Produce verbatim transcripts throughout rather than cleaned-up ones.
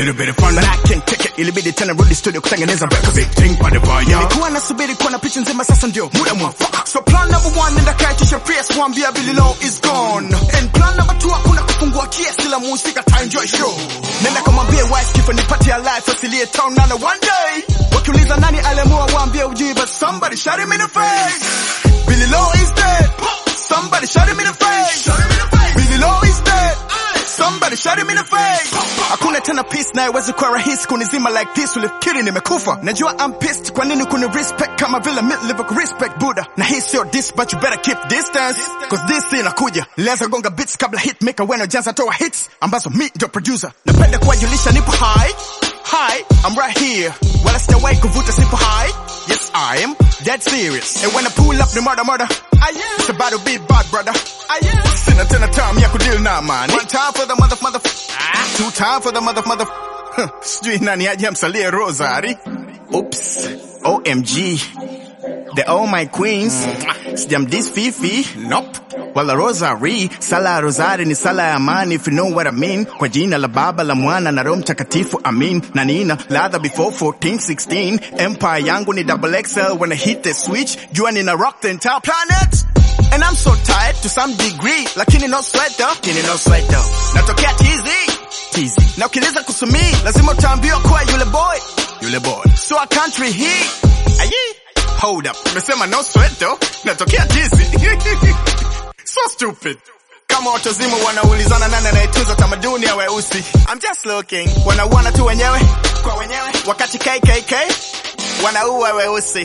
little bit of fun, but I can't take it. Ilibidi tena rudi studio kutengeneza record. Big thing for the fire. Nilikuwa nasubiri kuona picha nzima, sasa ndio muda mwafaka. So plan number one, nenda kaitisha press, mwambia Billy Low is gone. And plan number two, hakuna kufungua kiesi la musika, ta enjoy show. Nenda kamwambia wife kifo nipati ya life, asilie town nana one day. Wakiuliza nani alemua, waambia ujui, but somebody shot him in the face. Billy Low is dead. Somebody shot him in the face. Billy Low is dead. Somebody shot him in the face. Hakuna tena peace na iwezi kwa rahisi kunizima like this. Ulifikiri nimekufa. Najua I'm pissed. Kwa nini kuni respect kama vile mid live respect Buddha. Na hii sio this, but you better keep distance, cause this inakuja. Nilianza gonga beats kabla hit maker weno janza toa hits ambazo me ndio producer. Napenda kuwajulisha nipo high. Hi, I'm right here. Well, I stay away kuvuta sipo high. Yes, I am dead serious. And when I pull up the murder murder, I am. It's about to be bad, brother. I am. Sina tena time ya kudeal na man. One time for the mother mother. Ah. Two time for the mother mother. Huh. Sijui nani aje amsalie Rosari. Oops. O M G. The all my queens. Sijam this Fifi. Nope. Well, the Rosary, sala Rosari ni sala ya amani, if you know what I mean. Kwa jina la Baba, la Mwana, na Roho Mtakatifu, amin. Na nina, ladha before fourteen, sixteen. Empire yangu ni double X L when I hit the switch. Jua nina rock the entire planet. And I'm so tired to some degree. Lakini no sweat though. Lakini no sweat though. Natokea tizi. Tizi. Na ukiliza kusumi, lazima utaambiwa kuwa yule boy. Yule boy. So a country hii. Aye. Hold up. Nimesema no sweat though. Natokea tizi. So stupid. Kama watu wazima wanaulizana nani anayetunza tamaduni ya weusi. I'm just looking. Wanauana tu wenyewe kwa wenyewe. Wakati K K K wanaua weusi.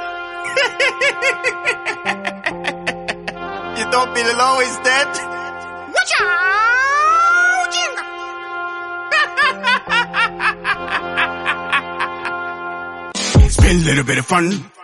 You thought Billy Low is dead? Wacha! Ujinga! It's been a little bit of fun.